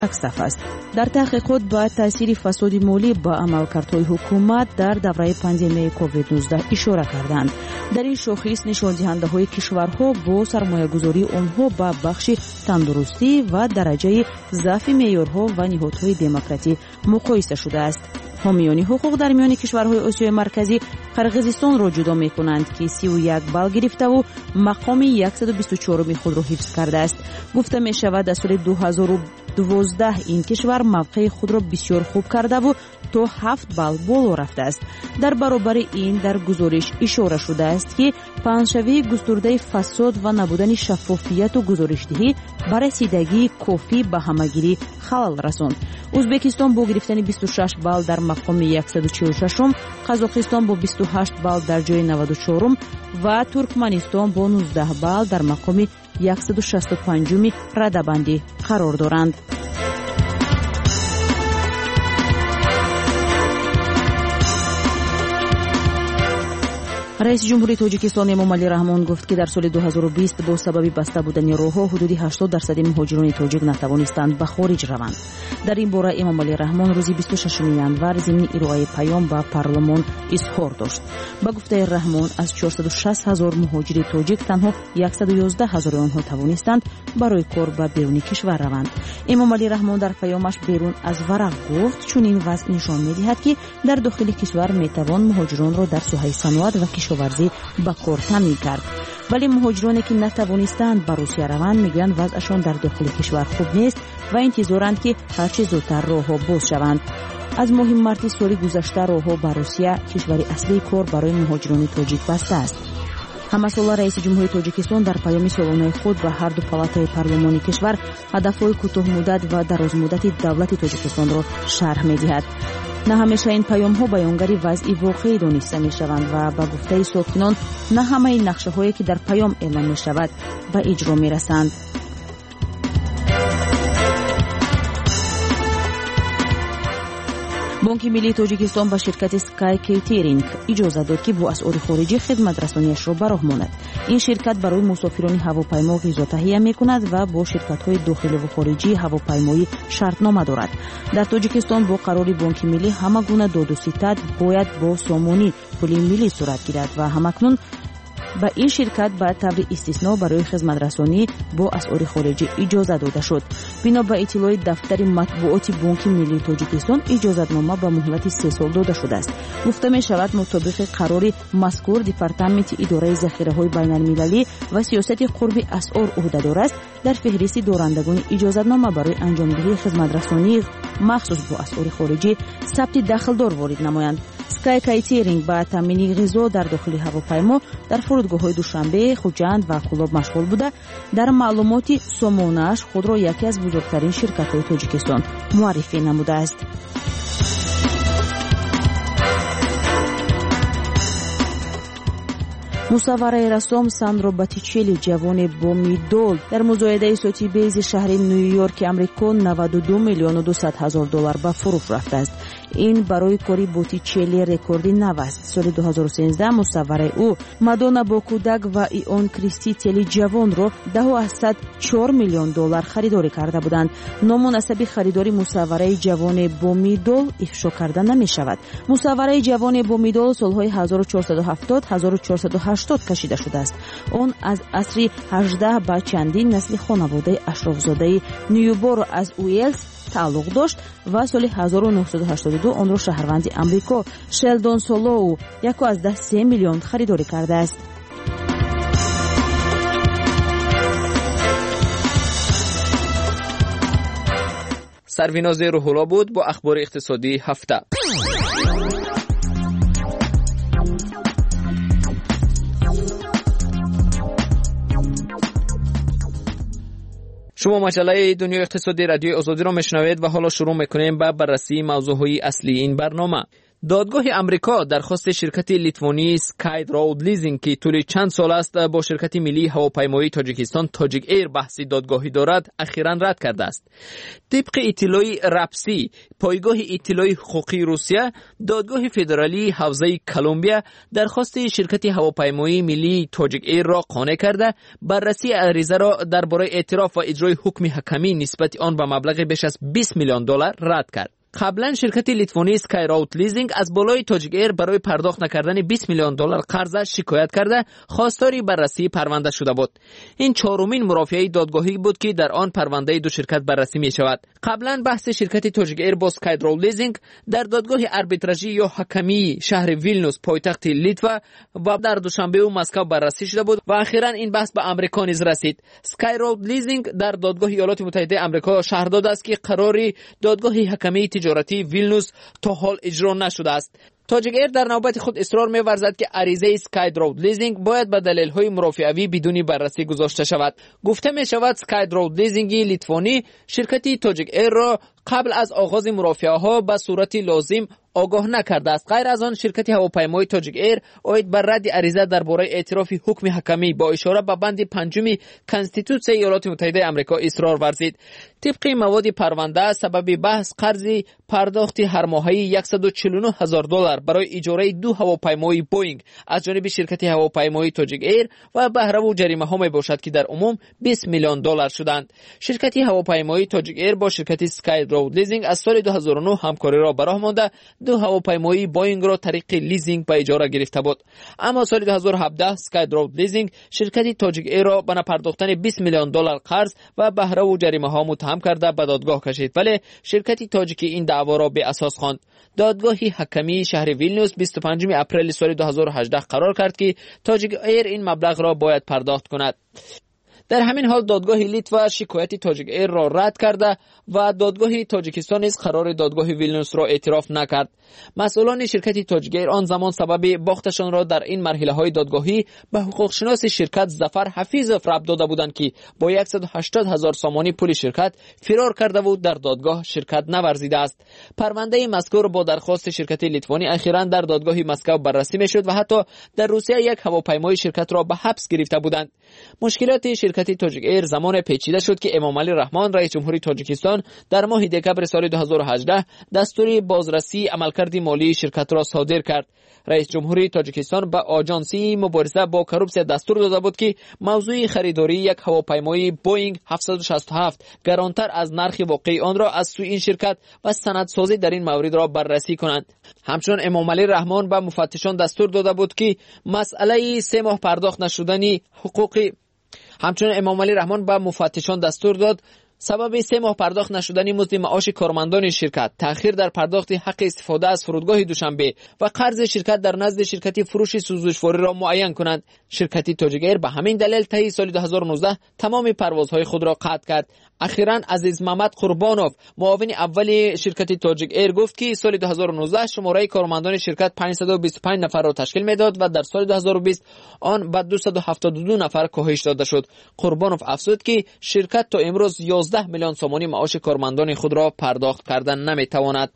صف است. در تحقیقات با تاثیر فساد مالی با عملکردهای حکومت در دوره پاندمی کووید 19 اشاره کردند. در این شاخص نشان دهنده‌های کشورها با سرمایه‌گذاری آنها با بخش تندرستی و درجه ضعف معیارها و نهادهای دموکراتی مقایسه شده است. حامیان حقوق در میان کشورهای آسیای مرکزی قرقیزستان را جدا می‌کنند که 31 بال گرفته و مقام 124 خود را حفظ کرده است. گفته می‌شود در سال 2012 این کشور موقع خود را بسیار خوب کرده و تا 7 بال بالا رفته است. در برابر این در گزارش اشاره شده است که پنجشنبه گسترده فساد و نبودن شفافیت و گزارشدهی به رسیدگی کافی به همگیری خلل رساند. ازبکستان با گرفتن 26 بال در مقام 146م، قزاقستان با 28 بال در جای 94م و ترکمنستان با 19 بال در مقام 165م رده‌بندی قرار دارند. رئیس جمهوری تاجیکستان امامعلی رحمان گفت که در سال 2020 با سبب بسته بودن راه‌ها حدود 80% مهاجران تاجیک نتوانستند به خارج روند. در این باره امامعلی رحمان روز 26 ینور ضمن ارائه پیام به پارلمان اظهار داشت. با گفته رحمان از 460,000 مهاجر تاجیک تنها 111,000 آنها توانستند برای کار به بیرون کشور روند. امامعلی رحمان در پیامش بیرون از ورق گفت چون این وضع نشان می‌دهد که در داخل کشور میتوان مهاجران را در ساحه صنعت و کشاورزی به کار تامین کرد. ولی مهاجرانی که نتوانستند به روسیه روند میگویند وضعشان در داخل کشور خوب نیست و انتظارند که هرچه زودتر راه‌ها باز شوند. از ماه مارس سال گذشته راه‌ها به روسیه کشور اصلی کار برای مهاجران تاجیک بسته است. همساله رئیس جمهوری تاجیکستان در پیام سالانه خود به هر دو پالاتای پارلمانی کشور هدفهای کوتاه مدت و دراز مدت دولت تاجیکستان را شرح می‌دهد. نه همیشه این پیام ها بیانگر وضع واقعی دانسته می شوند و با گفته ساکنان نه همه نقشه هایی که در پیام اعلام می شود به اجرا می رسند. بانک ملی تاجیکستان با شرکت سکای کیترینگ اجازه داد که با اسعار خارجی خدمت رسانیش را به راه ماند. این شرکت برای مسافران هواپیما غذا تهیه می‌کند و با شرکت‌های داخلی و خارجی هواپیمایی شرطنامه دارد. در تاجیکستان با قرار بانک ملی همه گونه داد و ستد باید با سامانی پول ملی صورت گیرد و همکنون با این شرکت به طور استثنا برای خدمت رسانی با اسعار خارجی اجازه داده شد. بنا به اطلاع دفتر مطبوعات بانک ملی تاجیکستان اجازه‌نامه به مهلت 3 سال داده شده است. گفته می شود مطابق قرار مذکور دپارتمنت اداره ذخیره‌های بین‌المللی و سیاست قرب اسعار عهده‌دار است در فهرست دارندگان اجازه‌نامه برای انجامدهی خدمت رسانی مخصوص با اسعار خارجی ثبت دخلدار وارد نمایند. سکای کیترینگ با تامین غذا در داخل هواپیما در فرودگاه‌های دوشنبه، خوجند و قلاب مشغول بوده. در معلومات سامانه‌اش خود را یکی از بزرگترین شرکت‌های تاجیکستان معرفی نموده است. مصوره رسام ساندرا باتیچلی جوان بومیدول در مزایده صوتی بیز شهر نیویورک آمریکا 92 میلیون و 200 هزار دلار به فروش رفته است. این برای کاری بوتیچلی رکوردی نو است. سال 2013 مصوره او مادونا با کودک و ایون کریستی تلی جوان را 10.4 میلیون دلار خریداری کرده بودند. نامناسب خریداری مصوره جوان بومیدول افشا کرده نمی شود. مصوره جوان بومیدول سالهای 1470-1480 کشیده شده است. آن از عصر 18 به چندین نسل خانواده اشرافزاده نیوبورو از ویلز تعلق داشت و سال 1982 آن را شهروند امریکا شلدون سولو 1.3 میلیون خریداری کرده است. سرویناز روح‌الله بود با اخبار اقتصادی هفته. شما مجله دنیا اقتصادی رادیو آزادی را میشنوید و حالا شروع میکنیم به بررسی موضوعهای اصلی این برنامه. دادگاه امریکا درخواست شرکت لیتوانی سکای رود لیزینگ که طول چند سال است با شرکت ملی هواپیمایی تاجیکستان تاجیک ایر بحثی دادگاهی دارد اخیراً رد کرده است. طبق اطلاع رپسی پایگاه اطلاع حقوقی روسیه، دادگاه فدرالی حوزه کلمبیا درخواست شرکت هواپیمایی ملی تاجیک ایر را قانع کرده بررسی عریضه را درباره اعتراف و اجرای حکم حکمی نسبت آن به مبلغ بیش از 20 میلیون دلار رد کرد. قبلا شرکت لیتوانی سکای رود لیزینگ از بالای تاجیک ایر برای پرداخت نکردن 20 میلیون دلار قرض شکایت کرده خواستار بررسی پرونده شده بود. این چهارمین مرافعه دادگاهی بود که در آن پرونده دو شرکت بررسی می شود. قبلا بحث شرکت تاجیک ایر با سکای رود لیزینگ در دادگاه آربیتراژی یا حکمی شهر ویلنوس پایتخت لیتوا و در دوشنبه و مسکو بررسی شده بود و اخیراً این بحث به امریکا نیز رسید. سکای رود لیزینگ در دادگاه ایالات متحده آمریکا شهر داده است که قراری دادگاه حکمی تجارتی ویلنوس تا حال اجرا نشده است. تاجیک ایر در نوبت خود اصرار می‌ورزد که عریضه سکای رود لیزینگ باید به دلایل‌های مرافعه‌ای بدون بررسی گذاشته شود. گفته می‌شود سکای رود لیزینگ لیتوانی شرکت تاجیک ایر را قبل از آغاز مرافعه‌ها به صورت لازم آگاه نکرده است. غیر از آن شرکت هواپیمایی تاجیک ایر اوید بر رد عریضه درباره اعتراف حکم حکمی با اشاره به بند 5 کانستیتوسیون ایالات متحده آمریکا اصرار ورزید. طبق مواد پرونده سبب بحث قرض پرداخت هر ماهی $149,000 برای اجاره 2 هواپیمای بوینگ از جانب شرکت هواپیمایی تاجیک ایر و بهره و جریمه ها می باشد که در عموم 20 میلیون دلار شدند. شرکت هواپیمایی تاجیک ایر با شرکت سکای رود لیزینگ از سال 2009 همکاری را به راه مانده 2 هواپیمایی بوینگ را طریق لیزینگ به اجاره گرفته بود. اما سال 2017 سکای رود لیزینگ شرکت تاجیک ایر را به نپرداختن 20 میلیون دلار قرض و بهره و جریمه ها متهم کرده به دادگاه کشید، ولی شرکت تاجیکی این دعوا را به اساس خواند. دادگاه حکمی شهر ویلنیوس 25 اپریل سال 2018 قرار کرد که تاجیک ایر این مبلغ را باید پرداخت کند. در همین حال دادگاه لیتوا شکایت تاجیک ایر را رد کرده و دادگاه تاجیکستان نیز قرار دادگاه ویلنیوس را اعتراف نکرد. مسئولان شرکت تاجیک ایر آن زمان سبب باختشان را در این مرحله های دادگاهی به حقوق شناس شرکت ظفر حفیظوف ربط داده بودند که با 180,000 سامانی پول شرکت فرار کرده و در دادگاه شرکت نورزیده است. پرونده مذکور با درخواست شرکت لیتوانی اخیراً در دادگاه مسکو بررسی میشد و حتی در روسیه یک هواپیمای شرکت را به حبس گرفته بودند. مشکلات شرکت تاجیک ایر زمان پیچیده شد که امامعلی رحمان رئیس جمهوری تاجیکستان در ماه دکمبر سال 2018 دستور بازرسی عملکرد مالی شرکت را صادر کرد. رئیس جمهوری تاجیکستان به آژانسی مبارزه با کروپسیا دستور داده بود که موضوع خریداری یک هواپیمای بوینگ 767 گرانتر از نرخ واقعی آن را از سوی این شرکت و سندسازی در این مورد را بررسی کنند. همچنین امامعلی رحمان به مفتشان دستور داده بود که مسئله 3 ماه پرداخت نشدنی حقوقی سبب 3 ماه پرداخت نشدنی مزد معاش کارمندان شرکت، تأخیر در پرداخت حق استفاده از فرودگاه دوشنبه و قرض شرکت در نزد شرکت فروش سوزشواری را معین کنند. شرکت تاجیک ایر به همین دلیل طی سال 2019 تمام پروازهای خود را قطع کرد. اخیراً عزیز محمد قربانوف معاون اول شرکت تاجیک ایر گفت که سال 2019 شماره کارمندان شرکت 525 نفر را تشکیل میداد و در سال 2020 آن به 272 نفر کاهش داده شد. قربانوف افزود که شرکت تا امروز 11 میلیون سامانی معاش کارمندان خود را پرداخت کردن نمیتواند.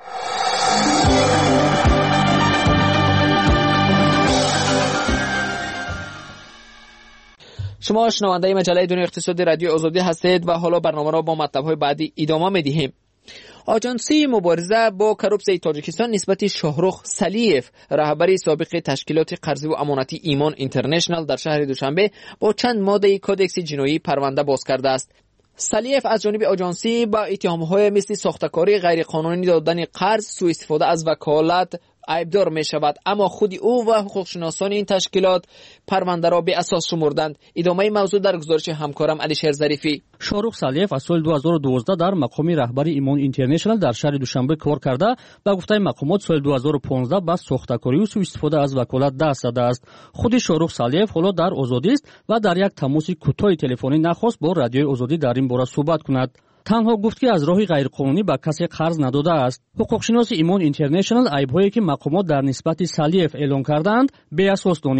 شما شنونده مجله دنیا اقتصادی رادیو آزادی هستید و حالا برنامه را با مطلب‌های بعدی ادامه می‌دهیم. آژانسی مبارزه با کروپسیای تاجیکستان نسبت شاهرخ سلیف رهبر سابق تشکیلات قرضی و امانتی ایمان اینترنشنال در شهر دوشنبه با چند ماده کدکس جنایی پرونده باز کرده است. سلیف از جانب آژانسی با اتهام‌های مثل ساختکاری غیرقانونی دادن قرض، سوء استفاده از وکالت عیبدار می شود، اما خود او و حقوقشناسان این تشکیلات پرونده را به اساس شمردند. ادامه موضوع در گزارش همکارم علیشیر ظریفی. شاهرخ سلیف از سال 2012 در مقام رهبر ایمان اینترنشنال در شهر دوشنبه کار کرده و گفته مقامات سال 2015 با ساختکاری و سوء استفاده از وکالت دست زده است. خود شاهرخ سلیف حالا در آزادی است و در یک تماس کوتاه تلفنی نخواست با رادیوی آزادی در این باره صحبت کند. تنها گفت که از راه غیرقانونی به کسی قرض نداده است. حقوقشناس ایمان اینترنشنال عیب‌هایی که مقامات در نسبت سلیف اعلام کردند بی اساس دانست.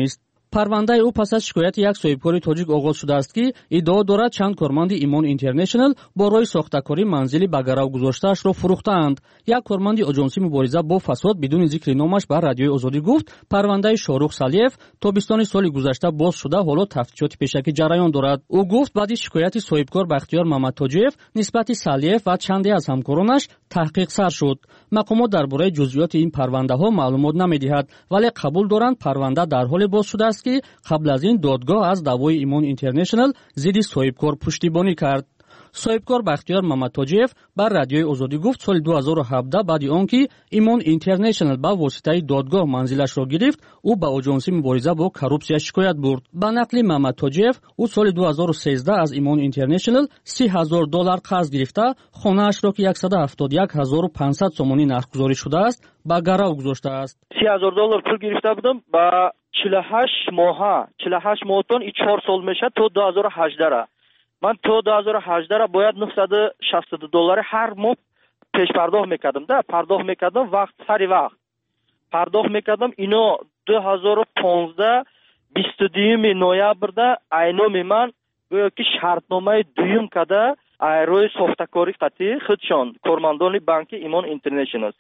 парвандаи ӯ пас аз шикояти як соҳибкори тоҷик оғоз шудааст ки иддао дорад чанд корманди Имон International борои сохтакорӣ манзили ба гарав гузоштаашро фурӯхтаанд. Як корманди оҷонси мубориза бо фасод бидуни зикри номаш ба Радиои Озодӣ гуфт, парвандаи Шорух Салиев тобистони соли гузашта боз шуда, ҳоло тафтишоти пешакӣ ҷараён дорад. Ӯ гуфт баъди шикояти соҳибкор Бахтиёр Мамадтоҷиев нисбати Салиев ва чанде аз ҳамкоронаш таҳқиқ сар шуд. Мақомот дар бораи ҷузъиёти ин парвандаҳо маълумот намедиҳад, вале қабул доранд парванда дар ҳоле боз шудааст ки қабл аз ин додгоҳ аз давои Имон International зидди соҳибкор пуштибонӣ кард. соҳибкор Бахтиёр Мамадтоҷиев бар Радиои Озодӣ гуфт соли 2017 баъди он ки Имон International ба воситаи додгоҳ манзилашро гирифт, ӯ ба оҷонси мубориза бо коррупсия шикоят бурд. Ба нақли Мамадтоҷиев, ӯ соли 2013 аз Имон International $30,000 қарз гирифта, хонаашро ки 171,500 сомонӣ нархгузорӣ шудааст, ба гарав гузоштааст. $30,000 пул гирифта будам ба 48 моҳтон 4 сол мешад то 2018. من تو 2018 باید $962 هر ماه پیش پرداخت میکردم. پرداخت میکردم وقت سری وقت پرداخت میکردم. اینا 2015 22 نوامبر اینام من گویا که شرطنامه دویم کده روی ساختکاری قطعی خودشان کارمندان بانک ایمان اینترنشنال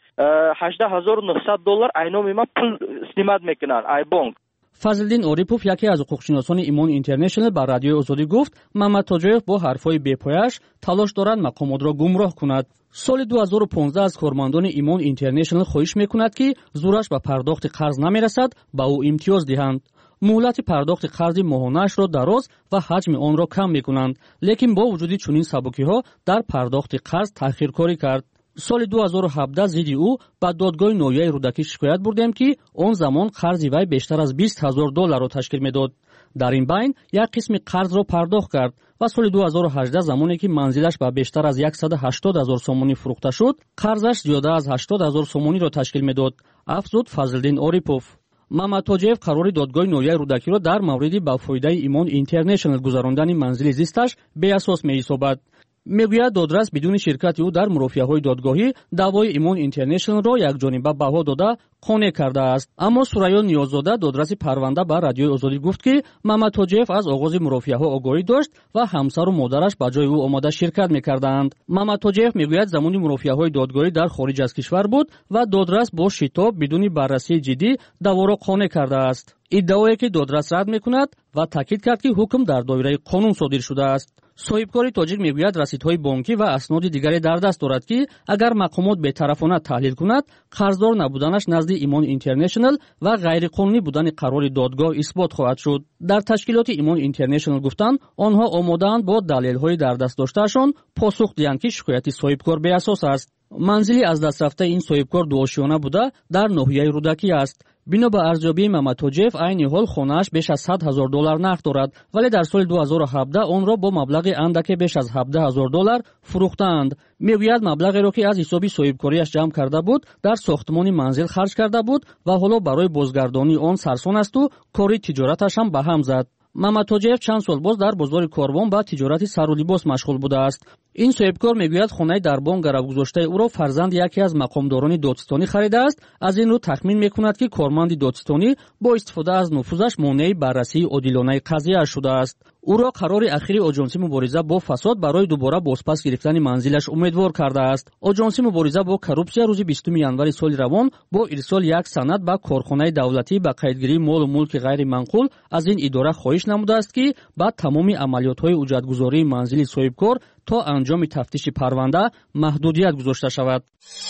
$18,900 اینام من پول استیماد میکنن ای بانک. Фазлиддин Орипов, яке аз ҳуқуқшиносони Имон International, ба Радиои Озодӣ гуфт, Мамадтоҷиев бо ҳарфҳои бепояш талош дорад мақомотро гумроҳ кунад. соли 2015 аз кормандони Имон International хоҳиш мекунад ки зураш ба пардохти қарз намерасад, ба ӯ имтиёз диҳанд. муҳлати пардохти қарзи моҳонаашро дароз ва ҳаҷми онро кам мекунанд, лекин бо вуҷуди чунин сабукиҳо дар пардохти қарз таъхиркорӣ кард. соли 2017 зидди ӯ ба додгоҳи ноҳияи рӯдакӣ шикоят бурдем ки он замон қарзи вай бештар аз $20,000 ташкил медод. дар ин байн як қисми қарзро пардохт кард ва соли 2018 замоне ки манзилаш ба бештар аз 180,000 сомонӣ фурӯхта шуд, қарзаш зиёда аз 80,000 сомониро ташкил медод, афзуд Фазлиддин Орипов. Мамадтоҷиев қарори додгоҳи ноҳияи рӯдакиро дар мавриди ба фоидаи Имон International гузарондани манзили зисташ беасос меҳисобад. мегӯяд додрас бидуни ширкати ӯ дар мурофиаҳои додгоҳӣ даъвои Имон International-ро якҷониба баҳо дода қонеъ кардааст. аммо Сурайё Ниёззода, додраси парванда, ба Радиои Озодӣ гуфт ки Мамадтоҷиев аз оғози мурофиаҳо огоҳӣ дошт ва ҳамсару модараш ба ҷои ӯ омода ширкат мекарданд. Мамадтоҷиев мегӯяд замони мурофиаҳои додгоҳӣ дар хориҷ аз кишвар буд ва додрас бо шитоб бидуни баррасии ҷиддӣ даъворо қонеъ кардааст. иддаое ки додрас рад мекунад ва таъкид кард ки ҳукм дар доираи қонун содир шудааст. соҳибкори тоҷик мегӯяд расидҳои бонкӣ ва асноди дигаре дар даст дорад ки агар мақомот бетарафона таҳлил кунад, қарздор набуданаш назди Имон International ва ғайриқонунӣ будани қарори додгоҳ исбот хоҳад шуд. дар ташкилоти Имон International гуфтанд, онҳо омодаанд бо далелҳои дар даст доштаашон посух диҳанд ки шикояти соҳибкор беасос аст. манзили аз дастрафтаи ин соҳибкор дуошиёна буда дар ноҳияи рӯдакӣ аст. бино ба арзёбии Мамадтоҷиев, айни ҳол хонааш беш аз $100,000 нақд дорад, вале дар соли 2017 онро бо маблағи андаке беш аз $17,000 фурӯхтаанд. мегӯяд маблағеро ки аз ҳисоби соҳибкориаш ҷамъ карда буд, дар сохтмони манзил харҷ карда буд ва ҳоло барои бозгардонии он сарсон асту кори тиҷораташ ҳам ба ҳам зад. Мамадтоҷиев чанд сол боз дар бозори Корвон ба тиҷорати сару либос машғул будааст. ин соҳибкор мегӯяд хонаи дар бон гаравгузоштаи ӯро фарзанди яке аз мақомдорони Додистонӣ харидааст. аз ин рӯ тахмин мекунад ки корманди Додистонӣ бо истифода аз нуфузаш монеи баррасии одилонаи қазияаш шудааст. ӯро қарори ахири оҷонси мубориза бо фасод барои дубора бозпас гирифтани манзилаш умедвор кардааст. оҷонси мубориза бо коррупсия рӯзи 20 январи соли равон бо ирсоли як санад ба корхонаи давлатӣ ба қайдгирии молу мулки ғайриманқул аз ин идора хоҳиш намудааст ки ба тамоми амалиётҳои ҳуҷҷатгузории манзили соҳибкор то анҷоми тафтиши парванда маҳдудият гузошта шавад.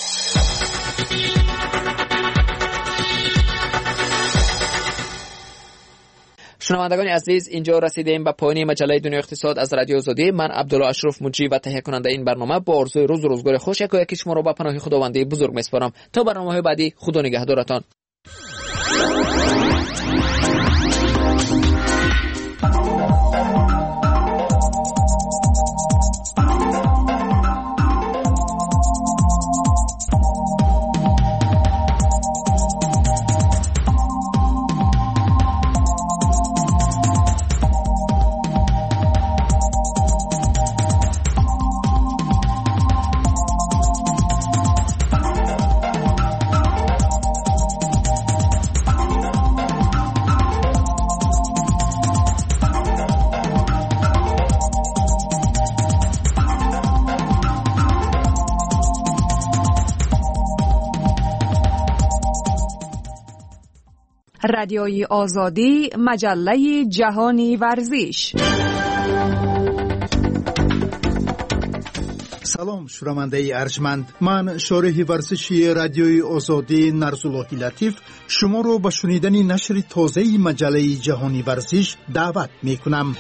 шунавандагони азиз, инҷо расидем ба поёни маҷаллаи Дунёи иқтисод аз Радиои Озодӣ. ман Абдулло Ашроф Муҷи ва таҳия кунандаи ин барнома бо орзуи рӯзу рӯзгори хуш якояки шуморо ба паноҳи худованди бузург меспорам. то барномаҳои баъдӣ, худо нигаҳдоратон. رادیوی آزادی، مجله جهانی ورزش. سلام شنونده ارجمند، من شارح ورزشی رادیوی آزادی نرزاللهی لطیف شما رو به شنیدن نشر تازه مجله جهانی ورزش دعوت می کنم.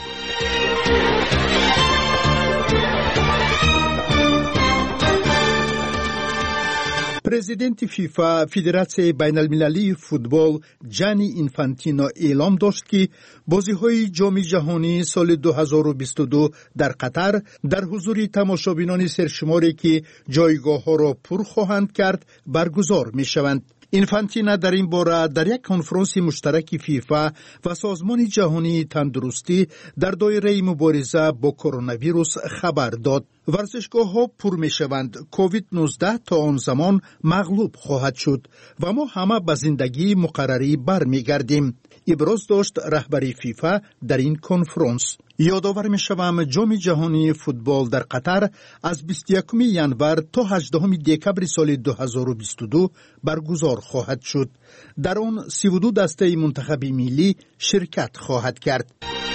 پرزیدنت فیفا فدراسیون بین المللی فوتبال جانی اینفانتینو اعلام داشت که بازی‌های جام جهانی سال 2022 در قطر در حضور تماشابینان سرشماری که جایگاه‌ها را پر خواهند کرد برگزار می‌شوند. اینفانتینا در این باره در یک کنفرانس مشترک فیفا و سازمان جهانی تندرستی در دایره مبارزه با کرونا ویروس خبر داد. ورزشگاه‌ها پر می‌شوند. کووید 19 تا آن زمان مغلوب خواهد شد و ما همه به زندگی مقرری برمیگردیم. ابراز داشت رهبری فیفا در این کنفرانس. یادآور می‌شوم جام جهانی فوتبال در قطر از 21 ژانویه تا 18 دکبر سال 2022 برگزار خواهد شد. در آن 32 دسته منتخب ملی شرکت خواهد کرد.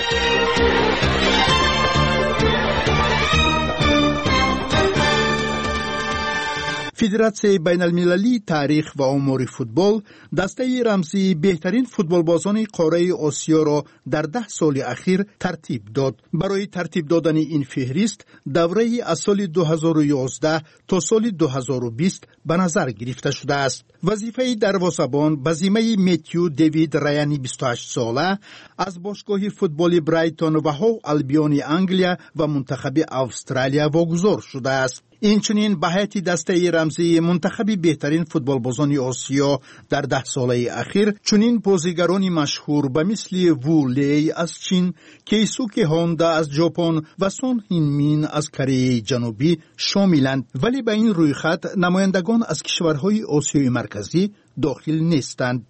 فدراسیون بین المللی تاریخ و آمار فوتبال دسته رمزی بهترین فوتبال بازان قاره آسیا را در 10 سال اخیر ترتیب داد. برای ترتیب دادن این فهرست دوره از سال 2011 تا سال 2020 به نظر گرفته شده است. وظیفه دروازه‌بان به ذمه متیو دیوید رایانی 28 ساله از باشگاه فوتبال برایتون و هو البیون انگلیا و منتخب استرالیا واگذار شده است. اینچنین به هیئت دسته رمزی منتخب بهترین فوتبال بازان آسیا در 10 ساله اخیر چنین بازیگرانی مشهور به مثل وو لی از چین، کیسوکی هوندا از ژاپن و سون هین مین از کره جنوبی شاملند، ولی به این رویخط نمایندگان از کشورهای آسیای مرکزی داخل نیستند.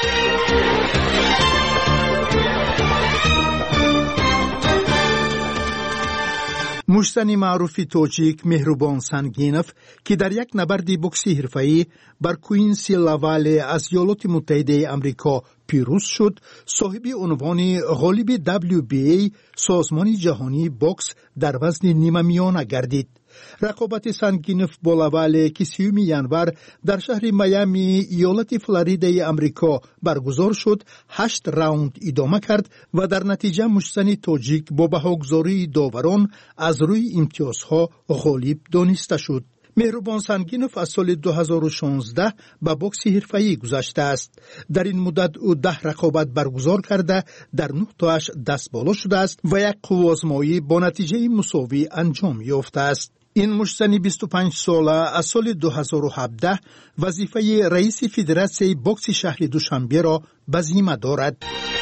مشتنی معروف تاجیک مهربان سنگینف که در یک نبرد بوکسی حرفه‌ای بر کوینسی لاواله از ایالات متحده آمریکا پیروز شد، صاحب عنوان غالب WBA سازمان جهانی بوکس در وزن نیمه میانه گردید. رقابت سنگینف با لاواله که 30 ژانویه در شهر میامی ایالت فلوریدای آمریکا برگزار شد 8 راوند ادامه کرد و در نتیجه مشتنی تاجیک با بهاگذاری داوران از روی امتیازها غالب دانسته شد. مهربان سنگینف از سال 2016 به بوکس حرفه‌ای گذشته است. در این مدت او 10 رقابت برگزار کرده در 9 تاش دست بالا شده است و یک قوازمایی با نتیجه مساوی انجام یافته است. این مشتنی 25 ساله از سال 2017 وظیفه رئیس فدراسیون بوکس شهر دوشنبه را به ذمه دارد.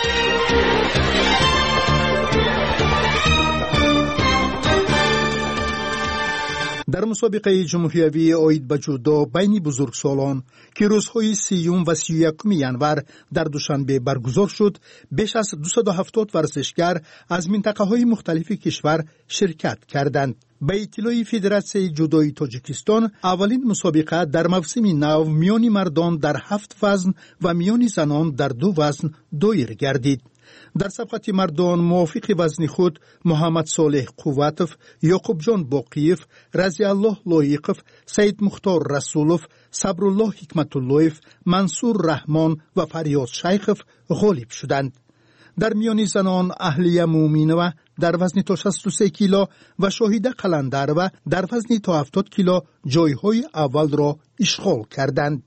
در مسابقه جمهوری عاید به جودو بین بزرگسالان که روزهای 30 و 31 ژانویه در دوشنبه برگزار شد، بیش از 270 ورزشگر از منطقه‌های مختلف کشور شرکت کردند. به اطلاع فدراسیون جودوی تاجیکستان، اولین مسابقه در موسم نو میان مردان در 7 وزن و میان زنان در 2 وزن دایر گردید. در سبقت مردان موافق وزن خود محمد صالح قوتف، یعقوب جان باقیف، رضی الله لایقف، سید مختار رسولف، صبرالله حکمتاللهف، منصور رحمان و فریاد شیخف غالب شدند. در میان زنان اهلیه مومینوه در وزن تا 63 کیلو و شاهده قلندرو در وزن تا 70 کیلو جایهای اول را اشغال کردند.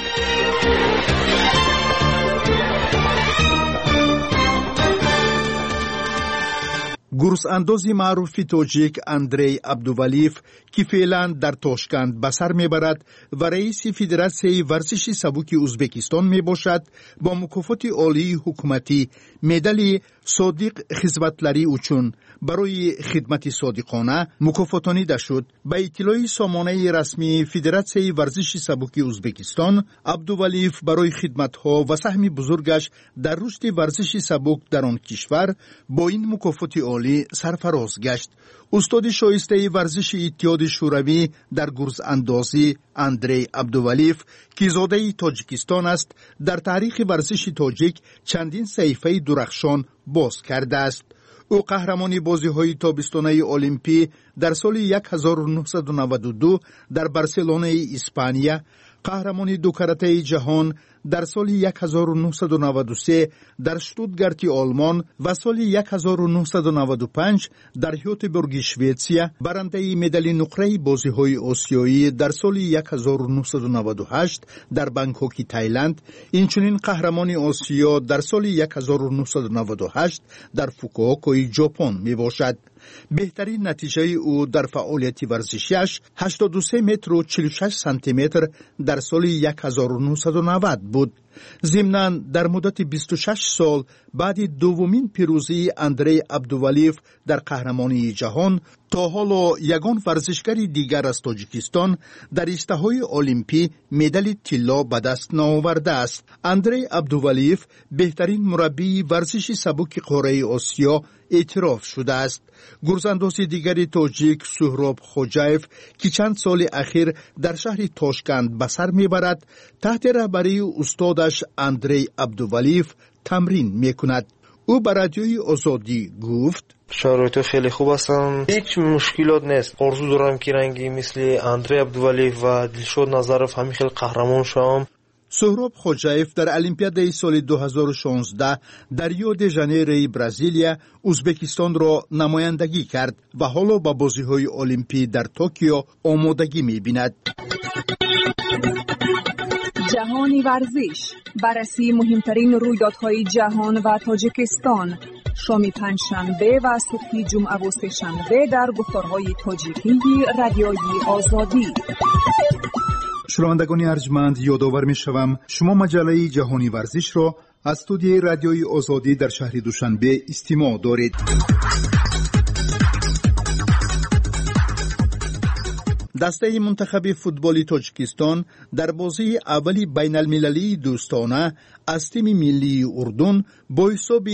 گرز اندازی معروف تاجیک اندری عبدوولیف که فعلا در تاشکند به سر میبرد و رئیس فدراسیون ورزش سبک ازبکستان می باشد، با مکافات عالی حکومتی مدال صادق خدمتلاری uchun برای خدمت صادقانه مکافاتانیده شد. به اطلاع سامانه رسمی فدراسیون ورزش سبک ازبکستان، عبدولیف برای خدمت‌ها و سهم بزرگش در رشد ورزش سبک در آن کشور با این مکافات عالی سرفراز گشت. استاد شایسته ورزش اتحاد شوروی در گرز اندازی اندری عبدولیف که زاده تاجیکستان است، در تاریخ ورزش تاجیک چندین صحیفه درخشان باز کرده است. او قهرمانی بازی‌های تابستانه المپی در سال 1992 در بارسلونه اسپانیا، قهرمانی دو کرته جهان در سال 1993 در شتوتگارت آلمان و سال 1995 در هیوتبورگ شوئیسریا، برنده مدال نقره بازی‌های آسیایی در سال 1998 در بانکوک تایلند، اینچنین قهرمانی آسیا در سال 1998 در فوکووکا ژاپن میباشد. بهترین نتیجه او در فعالیت ورزشیش 83 متر و 46 سانتی متر در سال 1990 بود. ضمناً در مدت 26 سال بعد دومین پیروزی اندری عبدولیف در قهرمانی جهان، تا حالا یگان ورزشکار دیگر از تاجیکستان در اشتهای المپی مدال طلا به دست نآورده است. اندری عبدولیف بهترین مربی ورزش سبک قاره آسیا اعتراف شده است. گرزانداز دیگر تاجیک سهراب خوجایف که چند سال اخیر در شهر تاشکند به سر میبرد، تحت رهبری استادش اندری عبدولیف تمرین میکند. او به رادیوی آزادی گفت: شرایط خیلی خوب هستن، هیچ مشکلات نیست. آرزو دارم که رنگی مثل اندری عبدولیف و دلشاد نظرف همین خیلی قهرمان شوم. سهراب خوجایف در المپیاد سال 2016 در ریو د ژانیرو برزیلیا ازبکستان را نمایندگی کرد و حالا با بازی‌های المپی در توکیو آمادگی می‌بیند. جهانی ورزش، بررسی مهمترین رویدادهای جهان و تاجیکستان، شام پنجشنبه و صبح جمعه و سه‌شنبه در گفتارهای تاجیکی رادیوی آزادی. شنوندگان ارجمند، یادآور می‌شوم شما مجله جهانی ورزش را از استودیوی رادیوی آزادی در شهر دوشنبه استماع دارید. دسته منتخب فوتبال تاجیکستان در بازی اولی بین المللی دوستانه از تیم ملی اردن با حساب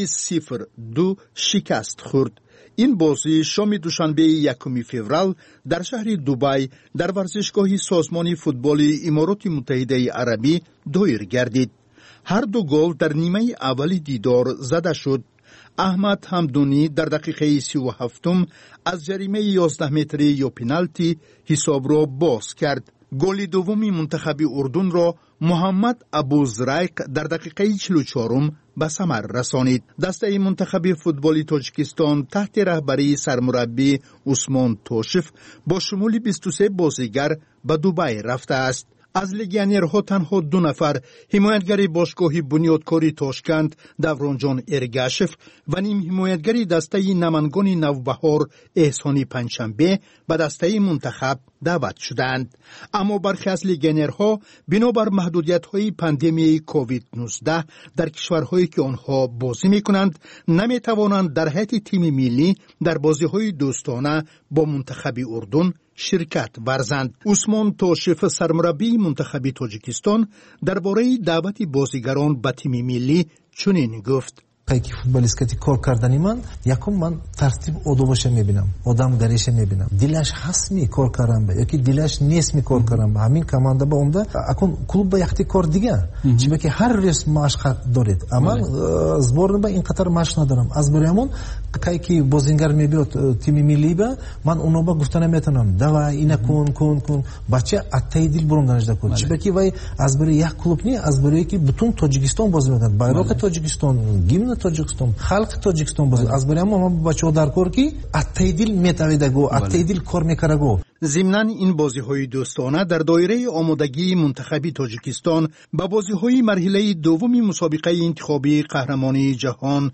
0-2 شکست خورد. این بازی شام دوشنبه 1 فوریه در شهر دبی در ورزشگاه سازمان فوتبال امارات متحده عربی دایر گردید. هر دو گل در نیمه اول دیدار زده شد. احمد حمدونی در دقیقه 37 از جریمه 11 متری یا پنالتی حساب را باز کرد. گل دومی منتخب اردن را محمد ابوزرایق در دقیقه 44 به ثمر رسانید. دسته منتخب فوتبال تاجیکستان تحت رهبری سرمربی عثمان توشف با شمول 23 بازیگر به دبی رفته است. از لگیونرها تنها 2 نفر، حمایتگر باشگاه بنیادکاری تاشکند دورانجان ارگاشف و نیم حمایتگر دسته نمنگان نوبهار احسانی پنجشنبه به دسته منتخب دعوت شدند. اما برخی از لگیونرها بنابر محدودیت‌های پاندمی کووید 19 در کشورهایی که آنها بازی می‌کنند نمی‌توانند در هیئت تیم ملی در بازی‌های دوستانه با منتخب اردن شرکت ورزند. عثمان توشف سرمربی منتخب تاجیکستان درباره دعوت بازیگران به تیم ملی چنین گفت: که فوتبالیستی کار کردنی من یکم من ترتیب آدابش میبینم، آدم دریش میبینم، دلش هست می کار کردن به یکی دلش نیست می کار کردن به همین کمانده با اونده اکن کلوب با یختی کار دیگه چیه که هر ریس مشق دارید اما زبان با اینقدر مشق ندارم. از برامون که بازیگر میبیاد تیم ملی به من اونو با گفتن میتونم دوا اینا کن بچه اتای برام دانشده کن چیه که وای از برای یک کلوب نی از برای که بتون تاجیکستان بازی میکنن، bayrak تاجیکستان، گیمن تاجیکستان، خلق تاجیکستان بازی از برای ما بچه‌ها در کار کی اتای میتویده گو اتای کار میکنه گو. ضمناً این بازی‌های دوستانه در دایره آمادگی منتخب تاجیکستان به بازی‌های مرحله دوم مسابقه انتخابی قهرمانی جهان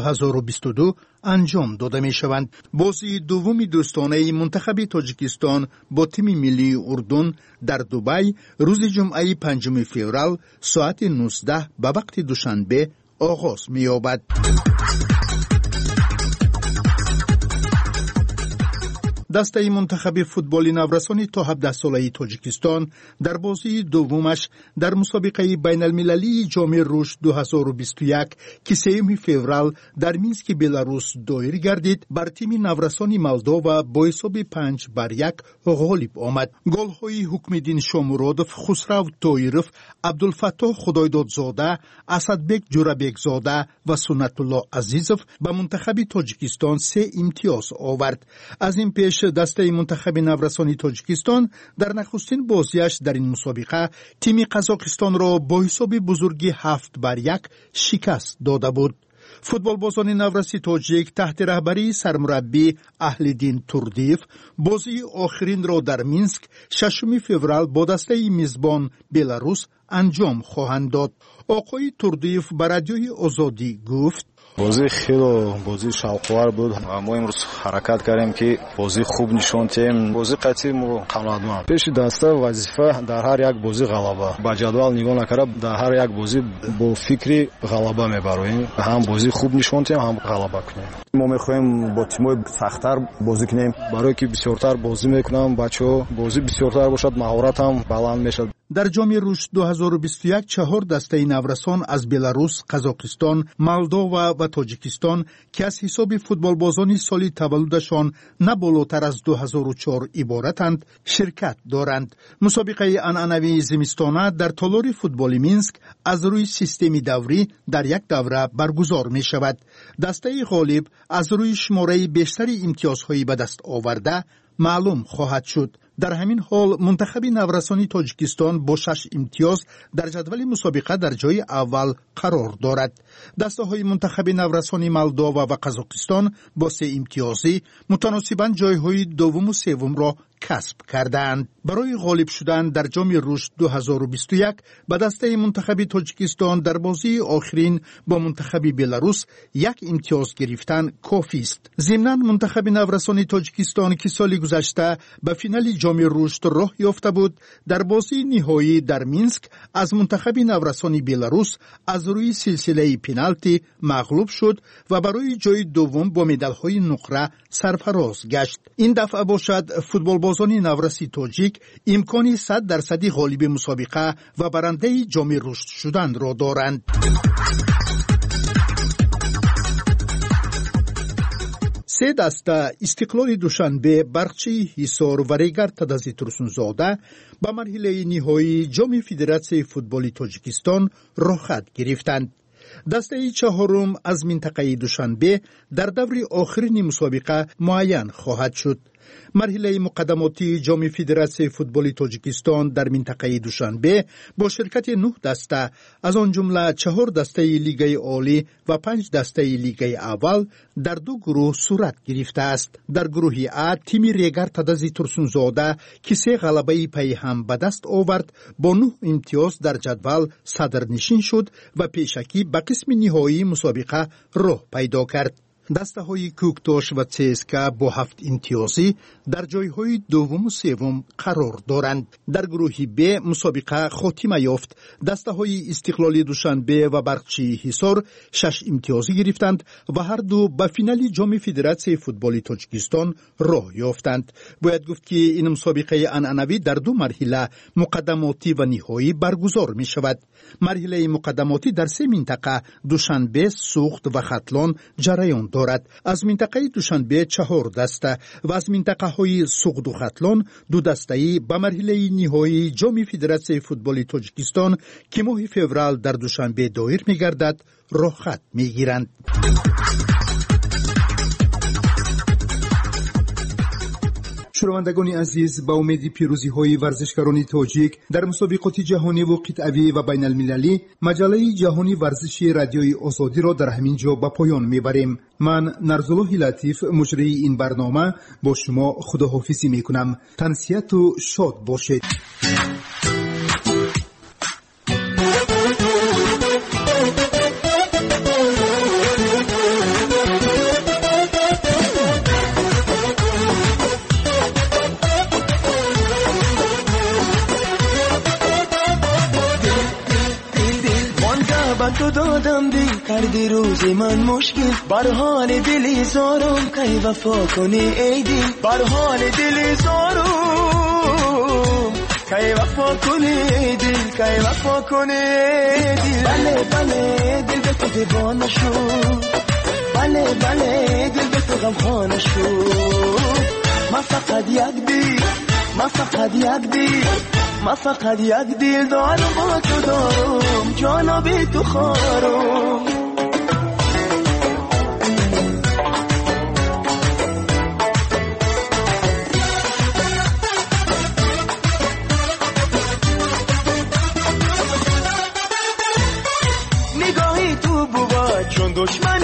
2022 انجام داده می‌شوند. بازی دوم دوستانه منتخب تاجیکستان با تیم ملی اردن در دبی روز جمعه 5 فوریه ساعت 19 به وقت دوشنبه آغاز می‌یابد. дастаи мунтахаби футболи наврасони то 17 солаи Тоҷикистон дар бозии дуввумаш дар мусобиқаи байналмилалии ҷоми рушд 2021 ки 3 феврал дар Мински, Беларус доир гардид, бар тими наврасони Молдова бо ҳисоби 5-1 ғолиб омад. голҳои Ҳукмиддин Шомуродов, Хусрав Тоиров, Абдулфаттоҳ Худойдодзода, Асадбек Ҷурабекзода ва Суннатулло Азизов ба мунтахаби Тоҷикистон 3 имтиёз овард. аз ин пеш дастаи мунтахаби наврасони Тоҷикистон дар нахустин бозиаш дар ин мусобиқа тими Қазоқистонро бо ҳисоби бузурги 7-1 шикаст дода буд. футболбозони навраси тоҷик таҳти раҳбарии сармураббӣ Аҳлиддин Турдиев бозии охиринро дар Минск 6 феврал бо дастаи мизбон Беларус анҷом хоҳанд дод. оқои Турдиев ба радиои Озодӣ гуфт: бозӣ хело бозӣ шавқовар буд. мо имрӯз ҳаракат кардем ки бозӣ хуб нишон диҳем. бозӣ қатъӣ мо қаноатманд. пеши даста вазифа дар ҳар як бозӣ ғалаба. ба ҷадвал нигоҳ накарда дар ҳар як бозӣ бо фикри ғалаба мебароем. ҳам бозӣ хуб нишон диҳем, ҳам ғалаба кунем. мо мехоҳем бо тимои сахттар бозӣ кунем. барое ки бисёртар бозӣ мекунам бачаҳо, бозӣ бисёртар бошад, маҳоратам баланд мешавад. дар ҷоми рушд 2021 4 дастаи наврасон аз Беларус, Қазоқистон, Молдова ва Тоҷикистон ки аз ҳисоби футболбозони соли таваллудашон на болотар аз 2004 иборатанд, ширкат доранд. мусобиқаи анъанавии зимистона дар толори футболи Минск аз рӯи системи даврӣ дар як давра баргузор мешавад. дастаи ғолиб аз рӯи шумораи бештари имтиёзҳои ба даст оварда маълум хоҳад шуд. дар ҳамин ҳол мунтахаби наврасони Тоҷикистон бо 6 имтиёз дар ҷадвали мусобиқа дар ҷои аввал қарор дорад. дастаҳои мунтахаби наврасони Молдова ва Қазоқистон бо 3 имтиёзӣ мутаносибан ҷойҳои дуввуму севумро касб кардаанд. барои ғолиб шудан дар ҷоми рушд 2021 ба дастаи мунтахаби Тоҷикистон дар бозии охирин бо мунтахаби Беларус 1 имтиёз гирифтан кофист. зимнан мунтахаби наврасони Тоҷикистон ки соли гузашта ба финали ҷоми рушд роҳ ёфта буд, дар бозии ниҳоӣ дар Минск аз мунтахаби наврасони Беларус аз рӯи силсилаи пеналти мағлуб шуд ва барои ҷои дуввум бо медалҳои нуқра сарфароз гашт. ин дафъа бошад футболбозони навраси тоҷик имкони 100% ғолиби мусобиқа ва барандаи ҷоми рушд шуданро доранд. се даста Истиқлоли Душанбе, Барқчии Ҳисор ва Регар Тадази Турсунзода ба марҳилаи ниҳоии ҷоми Федератсияи футболи Тоҷикистон роҳхат гирифтанд. дастаи чаҳорум аз минтақаи Душанбе дар даври охирини мусобиқа муайян хоҳад шуд. марҳилаи муқаддамотии ҷоми Федератсияи футболи Тоҷикистон дар минтақаи Душанбе бо ширкати 9 даста, аз он ҷумла 4 дастаи Лигаи олӣ ва 5 дастаи Лигаи аввал дар 2 гурӯҳ сурат гирифтааст. дар гурӯҳи А тими Регар Тадази Турсунзода ки 3 ғалабаи пайҳам ба даст овард, бо 9 имтиёз дар ҷадвал садрнишин шуд ва пешакӣ ба қисми ниҳоии мусобиқа роҳ пайдо кард. дастаҳои Кӯктош ва ЦСКА бо 7 имтиёзӣ дар ҷойҳои дуввуму севум қарор доранд. дар гурӯҳи Б мусобиқа хотима ёфт. дастаҳои Истиқлоли Душанбе ва Барқчии Ҳисор 6 имтиёзӣ гирифтанд ва ҳарду ба финали ҷоми Федератсияи футболи Тоҷикистон роҳ ёфтанд. бояд гуфт ки ин мусобиқаи анъанавӣ дар 2 марҳила муқаддамотӣ ва ниҳоӣ баргузор мешавад. марҳилаи муқаддамотӣ дар 3 минтақа Душанбе, Суғд ва Хатлон ҷараён дорад. аз минтақаи Душанбе 4 даста ва аз минтақаҳои Суғду Хатлон 2 дастаи ба марҳилаи ниҳоии ҷоми Федератсияи футболи Тоҷикистон ки моҳи феврал дар Душанбе доир мегардад, роҳхат мегиранд. шунавандагони азиз, ба умеди пирӯзиҳои варзишгарони тоҷик дар мусобиқоти ҷаҳониву қитъавӣ ва байналмилалӣ, маҷалаи ҷаҳонӣ варзиши радиои Озодиро дар ҳамин ҷо ба поён мебарем. ман Нарзуллоҳи Латиф, муҷрии ин барнома, бо шумо худоҳофизӣ мекунам. тансияту шод бошед. با تو دادم دل کردی روزی من مشکل بر حال دلی زارم کی وفا کنی ای دل بر حال دلی زارم کی وفا کنی ای دل کی وفا کنی ای دل بله بله دل به تو دیوانه شد بله بله دل به تو غمخانه شد ما فقط یک دل ما فقط یک دل ما فقط یک دل دارم با تو دارم جانا به تو خارم نگاهی تو بود چون دشمن